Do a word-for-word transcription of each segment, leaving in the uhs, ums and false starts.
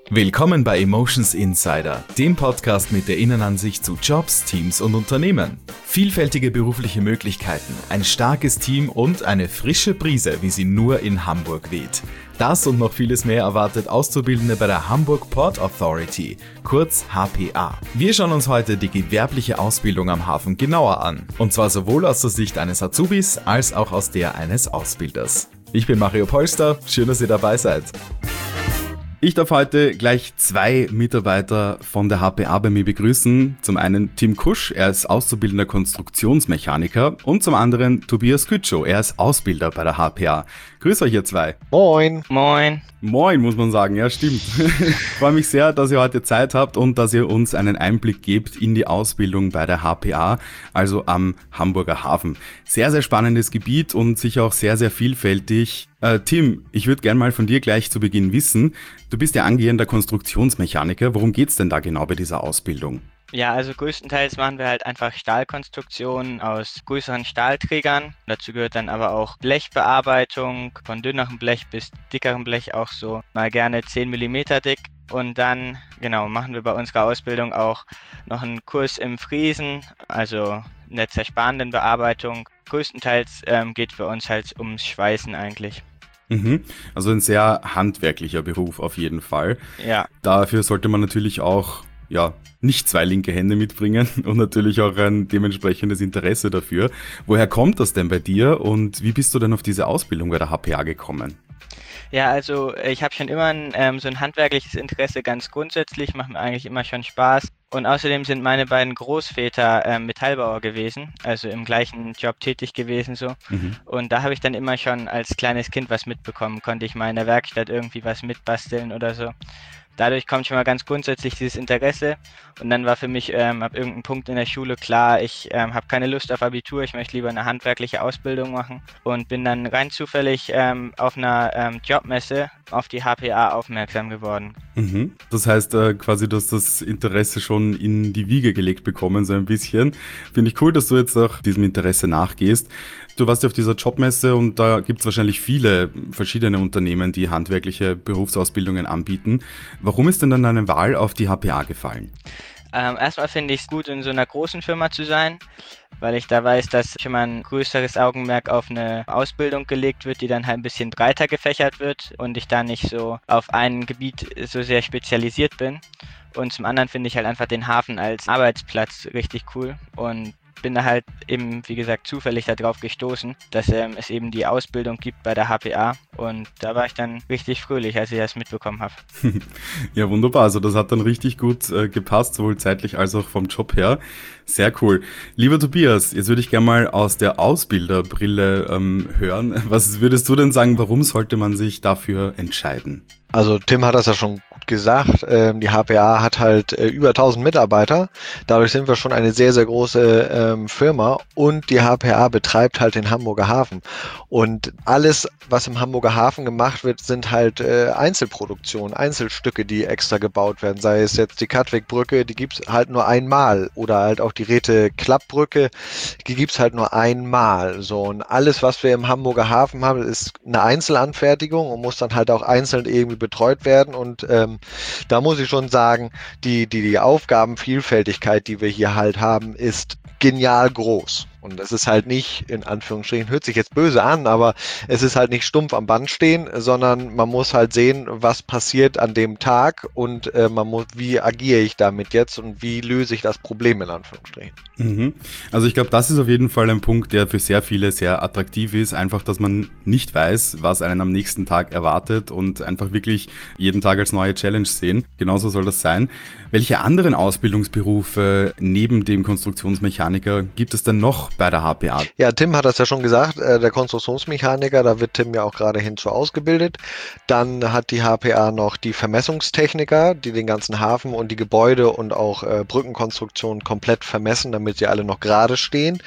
Willkommen bei Emotions Insider, dem Podcast mit der Innenansicht zu Jobs, Teams und Unternehmen. Vielfältige berufliche Möglichkeiten, ein starkes Team und eine frische Brise, wie sie nur in Hamburg weht. Das und noch vieles mehr erwartet Auszubildende bei der Hamburg Port Authority, kurz H P A. Wir schauen uns heute die gewerbliche Ausbildung am Hafen genauer an. Und zwar sowohl aus der Sicht eines Azubis als auch aus der eines Ausbilders. Ich bin Mario Polster, schön, dass ihr dabei seid. Ich darf heute gleich zwei Mitarbeiter von der H P A bei mir begrüßen. Zum einen Tim Kusch, er ist auszubildender Konstruktionsmechaniker, und zum anderen Tobias Kütschow, er ist Ausbilder bei der H P A. Grüß euch ihr zwei. Moin. Moin. Moin, muss man sagen, ja stimmt. Ich freue mich sehr, dass ihr heute Zeit habt und dass ihr uns einen Einblick gebt in die Ausbildung bei der H P A, also am Hamburger Hafen. Sehr, sehr spannendes Gebiet und sicher auch sehr, sehr vielfältig. Äh, Tim, ich würde gerne mal von dir gleich zu Beginn wissen, du bist ja angehender Konstruktionsmechaniker, worum geht's denn da genau bei dieser Ausbildung? Ja, also größtenteils machen wir halt einfach Stahlkonstruktionen aus größeren Stahlträgern. Dazu gehört dann aber auch Blechbearbeitung, von dünnerem Blech bis dickerem Blech, auch so mal gerne zehn Millimeter dick. Und dann, genau, machen wir bei unserer Ausbildung auch noch einen Kurs im Fräsen, also in der zersparenden Bearbeitung. Größtenteils ähm, geht für uns halt ums Schweißen eigentlich. Mhm. Also ein sehr handwerklicher Beruf auf jeden Fall. Ja. Dafür sollte man natürlich auch ja, nicht zwei linke Hände mitbringen und natürlich auch ein dementsprechendes Interesse dafür. Woher kommt das denn bei dir und wie bist du denn auf diese Ausbildung bei der H P A gekommen? Ja, also ich habe schon immer ein, ähm, so ein handwerkliches Interesse ganz grundsätzlich, macht mir eigentlich immer schon Spaß. Und außerdem sind meine beiden Großväter ähm, Metallbauer gewesen, also im gleichen Job tätig gewesen so. Mhm. Und da habe ich dann immer schon als kleines Kind was mitbekommen, konnte ich mal in der Werkstatt irgendwie was mitbasteln oder so. Dadurch kommt schon mal ganz grundsätzlich dieses Interesse und dann war für mich ähm, ab irgendeinem Punkt in der Schule klar, ich ähm, habe keine Lust auf Abitur, ich möchte lieber eine handwerkliche Ausbildung machen und bin dann rein zufällig ähm, auf einer ähm, Jobmesse auf die H P A aufmerksam geworden. Mhm. Das heißt äh, quasi, du hast das Interesse schon in die Wiege gelegt bekommen, so ein bisschen. Finde ich cool, dass du jetzt auch diesem Interesse nachgehst. Du warst ja auf dieser Jobmesse und da gibt es wahrscheinlich viele verschiedene Unternehmen, die handwerkliche Berufsausbildungen anbieten. Warum ist denn dann deine Wahl auf die H P A gefallen? Ähm, erstmal finde ich es gut, in so einer großen Firma zu sein, weil ich da weiß, dass schon mal ein größeres Augenmerk auf eine Ausbildung gelegt wird, die dann halt ein bisschen breiter gefächert wird und ich da nicht so auf ein Gebiet so sehr spezialisiert bin. Und zum anderen finde ich halt einfach den Hafen als Arbeitsplatz richtig cool und bin da halt eben, wie gesagt, zufällig darauf gestoßen, dass ähm, es eben die Ausbildung gibt bei der H P A und da war ich dann richtig fröhlich, als ich das mitbekommen habe. Ja, wunderbar. Also das hat dann richtig gut äh, gepasst, sowohl zeitlich als auch vom Job her. Sehr cool. Lieber Tobias, jetzt würde ich gerne mal aus der Ausbilderbrille ähm, hören. Was würdest du denn sagen, warum sollte man sich dafür entscheiden? Also Tim hat das ja schon gut gesagt, ähm, die H P A hat halt äh, über tausend Mitarbeiter, dadurch sind wir schon eine sehr, sehr große ähm, Firma und die H P A betreibt halt den Hamburger Hafen und alles, was im Hamburger Hafen gemacht wird, sind halt äh, Einzelproduktionen, Einzelstücke, die extra gebaut werden, sei es jetzt die Katwigbrücke, die gibt's halt nur einmal oder halt auch die Räte-Klappbrücke, die gibt's halt nur einmal, so, und alles, was wir im Hamburger Hafen haben, ist eine Einzelanfertigung und muss dann halt auch einzeln irgendwie betreut werden und ähm, da muss ich schon sagen, die, die, die Aufgabenvielfältigkeit, die wir hier halt haben, ist genial groß. Und das ist halt nicht, in Anführungsstrichen, hört sich jetzt böse an, aber es ist halt nicht stumpf am Band stehen, sondern man muss halt sehen, was passiert an dem Tag und äh, man muss, wie agiere ich damit jetzt und wie löse ich das Problem in Anführungsstrichen. Mhm. Also ich glaube, das ist auf jeden Fall ein Punkt, der für sehr viele sehr attraktiv ist, einfach, dass man nicht weiß, was einen am nächsten Tag erwartet und einfach wirklich jeden Tag als neue Challenge sehen. Genauso soll das sein. Welche anderen Ausbildungsberufe neben dem Konstruktionsmechaniker gibt es denn noch bei der H P A? Ja, Tim hat das ja schon gesagt, äh, der Konstruktionsmechaniker, da wird Tim ja auch gerade hinzu ausgebildet. Dann hat die H P A noch die Vermessungstechniker, die den ganzen Hafen und die Gebäude und auch äh, Brückenkonstruktionen komplett vermessen, damit sie alle noch gerade stehen.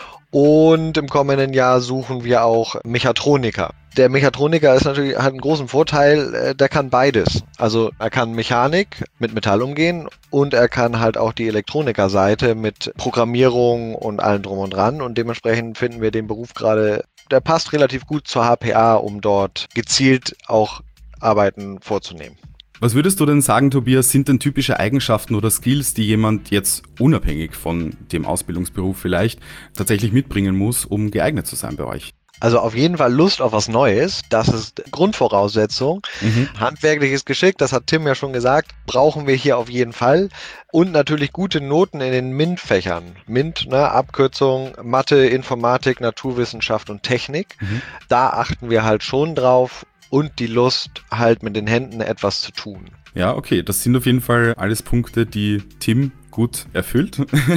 Und im kommenden Jahr suchen wir auch Mechatroniker. Der Mechatroniker ist natürlich, hat einen großen Vorteil, der kann beides. Also er kann Mechanik mit Metall umgehen und er kann halt auch die Elektronikerseite mit Programmierung und allem drum und dran. Und dementsprechend finden wir den Beruf gerade, der passt relativ gut zur H P A, um dort gezielt auch Arbeiten vorzunehmen. Was würdest du denn sagen, Tobias, sind denn typische Eigenschaften oder Skills, die jemand jetzt unabhängig von dem Ausbildungsberuf vielleicht tatsächlich mitbringen muss, um geeignet zu sein bei euch? Also auf jeden Fall Lust auf was Neues, das ist Grundvoraussetzung. Mhm. Handwerkliches Geschick, das hat Tim ja schon gesagt, brauchen wir hier auf jeden Fall. Und natürlich gute Noten in den MINT-Fächern. MINT, ne, Abkürzung Mathe, Informatik, Naturwissenschaft und Technik. Mhm. Da achten wir halt schon drauf. Und die Lust, halt mit den Händen etwas zu tun. Ja, okay, das sind auf jeden Fall alles Punkte, die Tim gut erfüllt.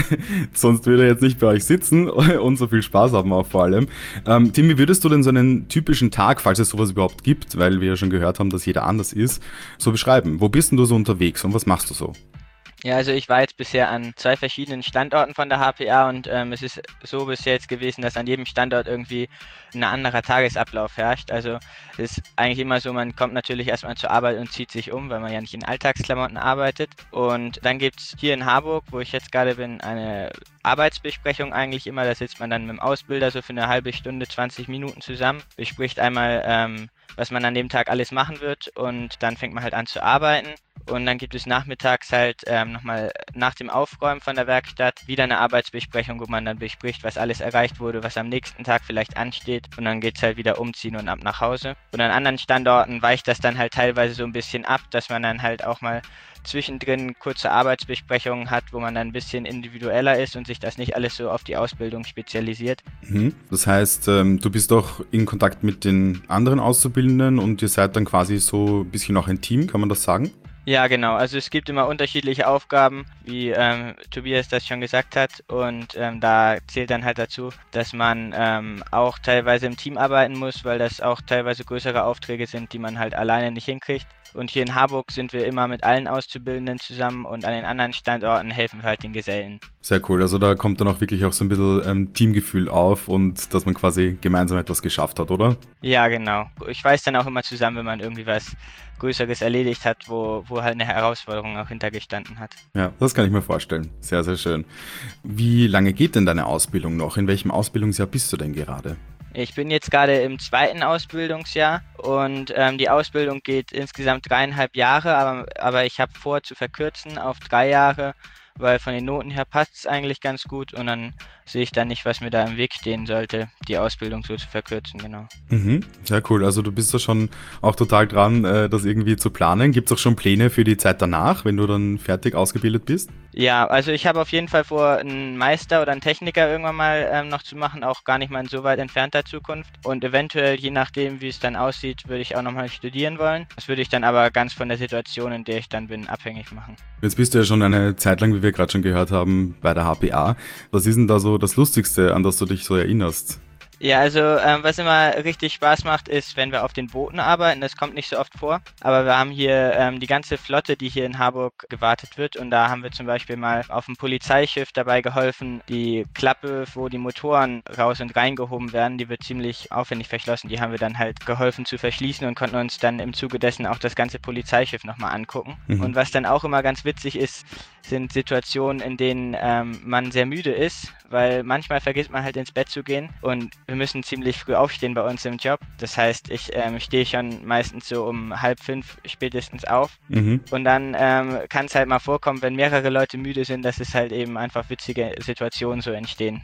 Sonst würde er jetzt nicht bei euch sitzen und so viel Spaß haben auch vor allem. Ähm, Tim, wie würdest du denn so einen typischen Tag, falls es sowas überhaupt gibt, weil wir ja schon gehört haben, dass jeder anders ist, so beschreiben? Wo bist denn du so unterwegs und was machst du so? Ja, also ich war jetzt bisher an zwei verschiedenen Standorten von der H P A und ähm, es ist so bisher jetzt gewesen, dass an jedem Standort irgendwie ein anderer Tagesablauf herrscht. Also es ist eigentlich immer so, man kommt natürlich erstmal zur Arbeit und zieht sich um, weil man ja nicht in Alltagsklamotten arbeitet. Und dann gibt es hier in Harburg, wo ich jetzt gerade bin, eine Arbeitsbesprechung eigentlich immer. Da sitzt man dann mit dem Ausbilder so für eine halbe Stunde, zwanzig Minuten zusammen, bespricht einmal, ähm, was man an dem Tag alles machen wird und dann fängt man halt an zu arbeiten. Und dann gibt es nachmittags halt ähm, nochmal nach dem Aufräumen von der Werkstatt wieder eine Arbeitsbesprechung, wo man dann bespricht, was alles erreicht wurde, was am nächsten Tag vielleicht ansteht. Und dann geht's halt wieder umziehen und ab nach Hause. Und an anderen Standorten weicht das dann halt teilweise so ein bisschen ab, dass man dann halt auch mal zwischendrin kurze Arbeitsbesprechungen hat, wo man dann ein bisschen individueller ist und sich das nicht alles so auf die Ausbildung spezialisiert. Mhm. Das heißt, ähm, du bist auch in Kontakt mit den anderen Auszubildenden und ihr seid dann quasi so ein bisschen auch ein Team, kann man das sagen? Ja, genau. Also es gibt immer unterschiedliche Aufgaben, wie ähm, Tobias das schon gesagt hat. Und ähm, da zählt dann halt dazu, dass man ähm, auch teilweise im Team arbeiten muss, weil das auch teilweise größere Aufträge sind, die man halt alleine nicht hinkriegt. Und hier in Harburg sind wir immer mit allen Auszubildenden zusammen und an den anderen Standorten helfen wir halt den Gesellen. Sehr cool. Also da kommt dann auch wirklich auch so ein bisschen ähm, Teamgefühl auf und dass man quasi gemeinsam etwas geschafft hat, oder? Ja, genau. Ich weiß dann auch immer zusammen, wenn man irgendwie was Größeres erledigt hat, wo, wo halt eine Herausforderung auch hintergestanden hat. Ja, das kann ich mir vorstellen. Sehr, sehr schön. Wie lange geht denn deine Ausbildung noch? In welchem Ausbildungsjahr bist du denn gerade? Ich bin jetzt gerade im zweiten Ausbildungsjahr und ähm, die Ausbildung geht insgesamt dreieinhalb Jahre, aber, aber ich habe vor zu verkürzen auf drei Jahre, weil von den Noten her passt es eigentlich ganz gut und dann sehe ich dann nicht, was mir da im Weg stehen sollte, die Ausbildung so zu verkürzen, genau. Mhm, sehr cool. Also du bist da schon auch total dran, das irgendwie zu planen. Gibt es auch schon Pläne für die Zeit danach, wenn du dann fertig ausgebildet bist? Ja, also ich habe auf jeden Fall vor, einen Meister oder einen Techniker irgendwann mal ähm, noch zu machen, auch gar nicht mal in so weit entfernter Zukunft. Und eventuell, je nachdem, wie es dann aussieht, würde ich auch nochmal studieren wollen. Das würde ich dann aber ganz von der Situation, in der ich dann bin, abhängig machen. Jetzt bist du ja schon eine Zeit lang, wie wir gerade schon gehört haben, bei der H P A. Was ist denn da so das Lustigste, an das du dich so erinnerst? Ja, also ähm, was immer richtig Spaß macht, ist, wenn wir auf den Booten arbeiten. Das kommt nicht so oft vor, aber wir haben hier ähm, die ganze Flotte, die hier in Harburg gewartet wird. Und da haben wir zum Beispiel mal auf dem Polizeischiff dabei geholfen, die Klappe, wo die Motoren raus und reingehoben werden, die wird ziemlich aufwendig verschlossen. Die haben wir dann halt geholfen zu verschließen und konnten uns dann im Zuge dessen auch das ganze Polizeischiff nochmal angucken. Mhm. Und was dann auch immer ganz witzig ist, sind Situationen, in denen ähm, man sehr müde ist, weil manchmal vergisst man halt ins Bett zu gehen und wir müssen ziemlich früh aufstehen bei uns im Job. Das heißt, ich ähm, stehe schon meistens so um halb fünf spätestens auf. Mhm. Und dann ähm, kann es halt mal vorkommen, wenn mehrere Leute müde sind, dass es halt eben einfach witzige Situationen so entstehen.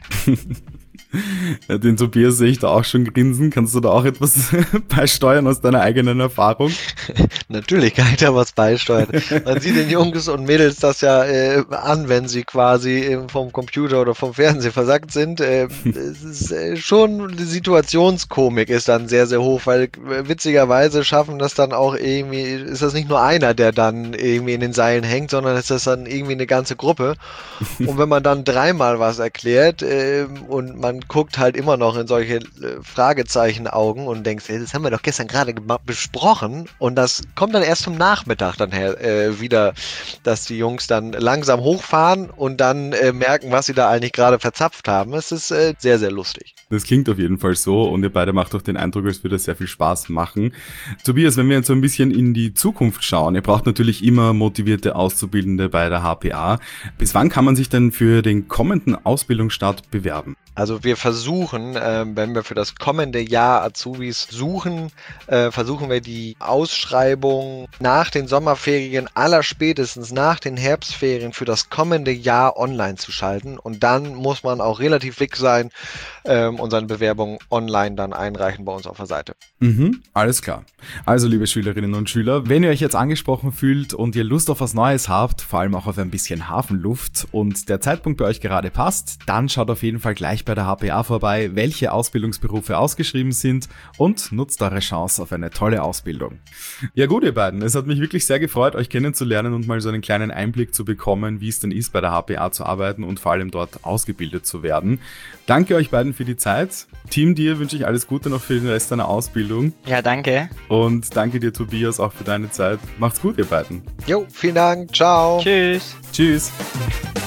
Den Tobias sehe ich da auch schon grinsen. Kannst du da auch etwas beisteuern aus deiner eigenen Erfahrung? Natürlich kann ich da was beisteuern. Man sieht den Jungs und Mädels das ja äh, an, wenn sie quasi äh, vom Computer oder vom Fernseher versackt sind. Äh, es ist äh, schon, die Situationskomik ist dann sehr, sehr hoch, weil äh, witzigerweise schaffen das dann auch irgendwie, ist das nicht nur einer, der dann irgendwie in den Seilen hängt, sondern ist das dann irgendwie eine ganze Gruppe. Und wenn man dann dreimal was erklärt äh, und man guckt halt immer noch in solche äh, Fragezeichen-Augen und denkst, ey, das haben wir doch gestern gerade besprochen und das kommt dann erst zum Nachmittag dann her, äh, wieder, dass die Jungs dann langsam hochfahren und dann äh, merken, was sie da eigentlich gerade verzapft haben. Es ist äh, sehr, sehr lustig. Das klingt auf jeden Fall so und ihr beide macht auch den Eindruck, als würde es sehr viel Spaß machen. Tobias, wenn wir jetzt so ein bisschen in die Zukunft schauen, ihr braucht natürlich immer motivierte Auszubildende bei der H P A. Bis wann kann man sich denn für den kommenden Ausbildungsstart bewerben? Also wir versuchen, äh, wenn wir für das kommende Jahr Azubis suchen, äh, versuchen wir die Ausschreibung nach den Sommerferien, allerspätestens nach den Herbstferien für das kommende Jahr online zu schalten. Und dann muss man auch relativ fix sein ähm, und seine Bewerbung online dann einreichen bei uns auf der Seite. Mhm, alles klar. Also liebe Schülerinnen und Schüler, wenn ihr euch jetzt angesprochen fühlt und ihr Lust auf was Neues habt, vor allem auch auf ein bisschen Hafenluft und der Zeitpunkt bei euch gerade passt, dann schaut auf jeden Fall gleich bei der H P A vorbei, welche Ausbildungsberufe ausgeschrieben sind und nutzt eure Chance auf eine tolle Ausbildung. Ja gut, ihr beiden, es hat mich wirklich sehr gefreut, euch kennenzulernen und mal so einen kleinen Einblick zu bekommen, wie es denn ist, bei der H P A zu arbeiten und vor allem dort ausgebildet zu werden. Danke euch beiden für die Zeit. Team, dir wünsche ich alles Gute noch für den Rest deiner Ausbildung. Ja, danke. Und danke dir, Tobias, auch für deine Zeit. Macht's gut, ihr beiden. Jo, vielen Dank. Ciao. Tschüss. Tschüss.